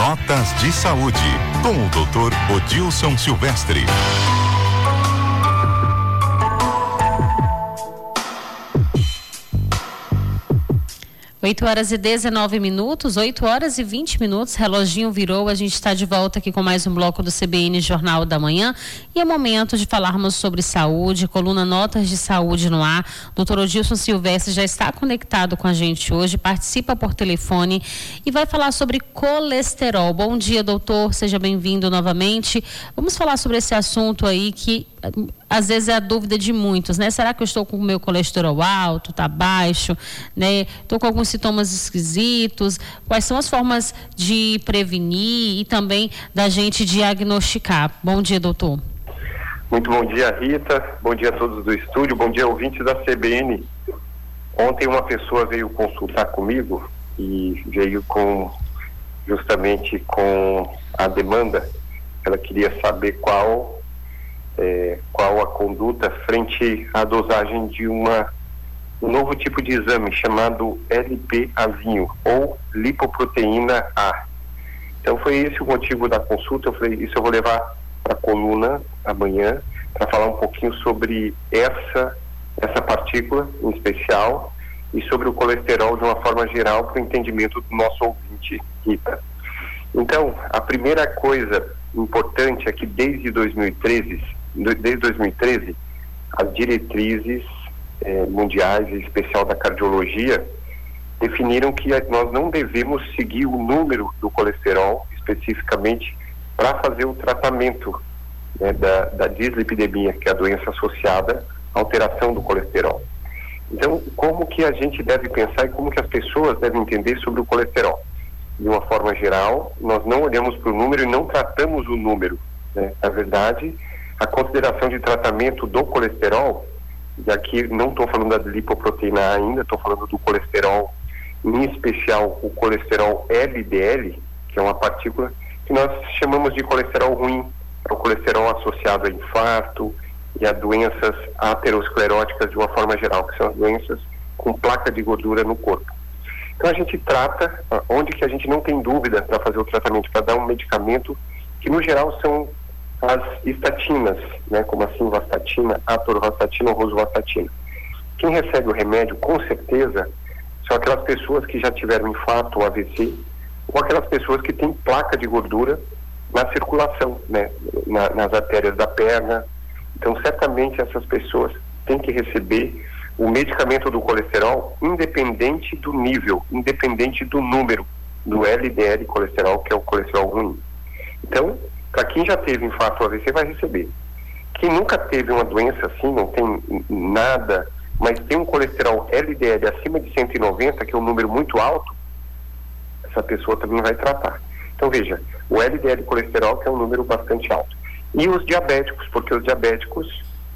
Notas de Saúde, com o Dr. Odilson Silvestre. 8h19, 8h20, reloginho virou, a gente está de volta aqui com mais um bloco do CBN Jornal da Manhã e é momento de falarmos sobre saúde, coluna Notas de Saúde no ar. Dr. Odilson Silvestre já está conectado com a gente hoje, participa por telefone e vai falar sobre colesterol. Bom dia, doutor, seja bem-vindo novamente. Vamos falar sobre esse assunto aí que às vezes é a dúvida de muitos, né? Será que eu estou com o meu colesterol alto, tá baixo, né? Estou com alguns sintomas esquisitos. Quais são as formas de prevenir e também da gente diagnosticar? Bom dia, doutor. Muito bom dia, Rita. Bom dia a todos do estúdio. Bom dia, ouvintes da CBN. Ontem uma pessoa veio consultar comigo e veio justamente com a demanda. Ela queria saber qual a conduta frente à dosagem de um novo tipo de exame chamado LPAzinho, ou lipoproteína A. Então foi esse o motivo da consulta. Eu falei, isso eu vou levar para a coluna amanhã, para falar um pouquinho sobre essa partícula em especial e sobre o colesterol de uma forma geral, para o entendimento do nosso ouvinte, Rita. Então, a primeira coisa importante é que desde 2013, as diretrizes mundiais, em especial da cardiologia, definiram que nós não devemos seguir o número do colesterol especificamente para fazer o tratamento da dislipidemia, que é a doença associada à alteração do colesterol. Então, como que a gente deve pensar e como que as pessoas devem entender sobre o colesterol? De uma forma geral, nós não olhamos para o número e não tratamos o número, né? Na verdade, a consideração de tratamento do colesterol, e aqui não estou falando da lipoproteína A ainda, estou falando do colesterol, em especial o colesterol LDL, que é uma partícula que nós chamamos de colesterol ruim, é o colesterol associado a infarto e a doenças ateroscleróticas de uma forma geral, que são as doenças com placa de gordura no corpo. Então a gente trata onde que a gente não tem dúvida para fazer o tratamento, para dar um medicamento que no geral são as estatinas, né, como a simvastatina, atorvastatina ou rosuvastatina. Quem recebe o remédio, com certeza, são aquelas pessoas que já tiveram infarto ou AVC, ou aquelas pessoas que têm placa de gordura na circulação, né, nas artérias da perna. Então, certamente, essas pessoas têm que receber o medicamento do colesterol independente do nível, independente do número do LDL colesterol, que é o colesterol ruim. Então, para quem já teve infarto ou AVC, vai receber. Quem nunca teve uma doença assim, não tem nada, mas tem um colesterol LDL acima de 190, que é um número muito alto, essa pessoa também vai tratar. Então, veja, o LDL colesterol, que é um número bastante alto. E os diabéticos, porque os diabéticos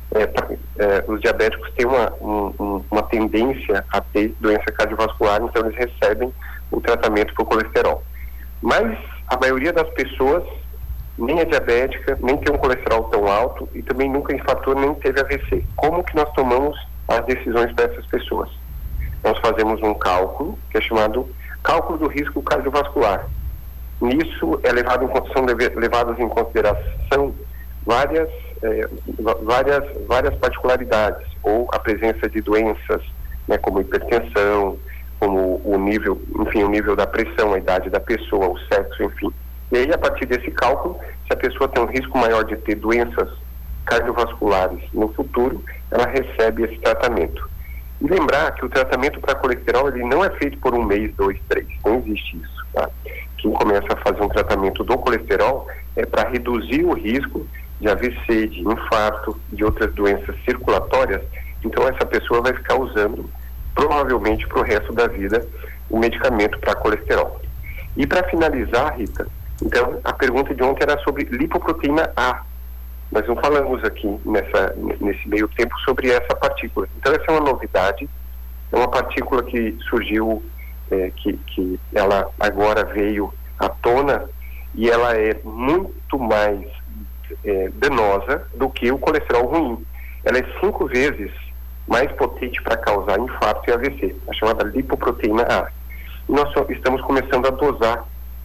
têm uma tendência a ter doença cardiovascular, então eles recebem o tratamento por colesterol. Mas a maioria das pessoas nem é diabética, nem tem um colesterol tão alto e também nunca infartou, nem teve AVC. Como que nós tomamos as decisões para essas pessoas? Nós fazemos um cálculo, que é chamado cálculo do risco cardiovascular. Nisso são levadas em consideração várias particularidades, ou a presença de doenças, né, como hipertensão, como o nível da pressão, a idade da pessoa, o sexo, enfim. E aí, a partir desse cálculo, se a pessoa tem um risco maior de ter doenças cardiovasculares no futuro, ela recebe esse tratamento. E lembrar que o tratamento para colesterol, ele não é feito por 1 mês, 2, 3, não existe isso, tá? Quem começa a fazer um tratamento do colesterol é para reduzir o risco de AVC, de infarto, de outras doenças circulatórias. Então essa pessoa vai ficar usando, provavelmente para o resto da vida, o medicamento para colesterol. E para finalizar, Rita, então a pergunta de ontem era sobre lipoproteína A. Nós não falamos aqui nesse meio tempo sobre essa partícula. Então essa é uma novidade, é uma partícula que surgiu, que ela agora veio à tona, e ela é muito mais danosa do que o colesterol ruim. Ela é 5 vezes mais potente para causar infarto e AVC, a chamada lipoproteína A. E nós estamos começando a dosar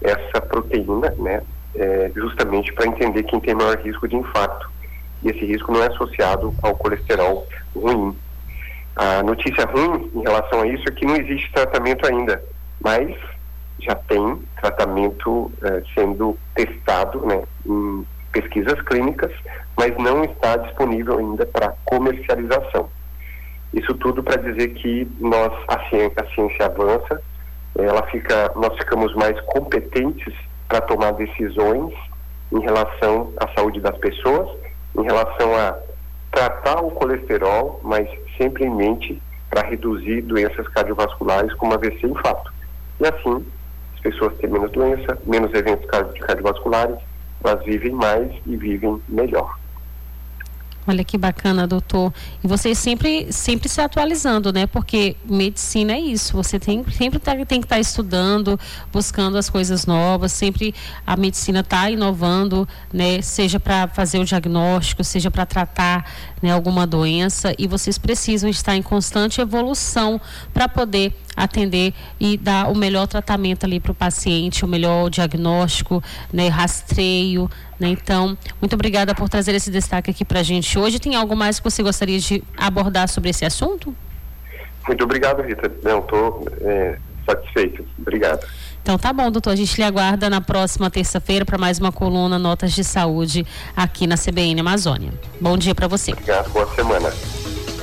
essa proteína, né, justamente para entender quem tem maior risco de infarto. E esse risco não é associado ao colesterol ruim. A notícia ruim em relação a isso é que não existe tratamento ainda, mas já tem tratamento sendo testado, né, em pesquisas clínicas, mas não está disponível ainda para comercialização. Isso tudo para dizer que a ciência avança, nós ficamos mais competentes para tomar decisões em relação à saúde das pessoas, em relação a tratar o colesterol, mas sempre em mente para reduzir doenças cardiovasculares como AVC e infarto. E assim, as pessoas têm menos doença, menos eventos cardiovasculares, elas vivem mais e vivem melhor. Olha que bacana, doutor. E vocês sempre se atualizando, né? Porque medicina é isso. Você sempre tem que estar estudando, buscando as coisas novas. Sempre a medicina está inovando, né? Seja para fazer o diagnóstico, seja para tratar, né, alguma doença. E vocês precisam estar em constante evolução para poder atender e dar o melhor tratamento ali para o paciente, o melhor diagnóstico, né, rastreio, né? Então, muito obrigada por trazer esse destaque aqui para a gente hoje. Tem algo mais que você gostaria de abordar sobre esse assunto? Muito obrigado, Rita. Não, estou satisfeito. Obrigado. Então tá bom, doutor. A gente lhe aguarda na próxima terça-feira para mais uma coluna Notas de Saúde aqui na CBN Amazônia. Bom dia para você. Obrigado, boa semana.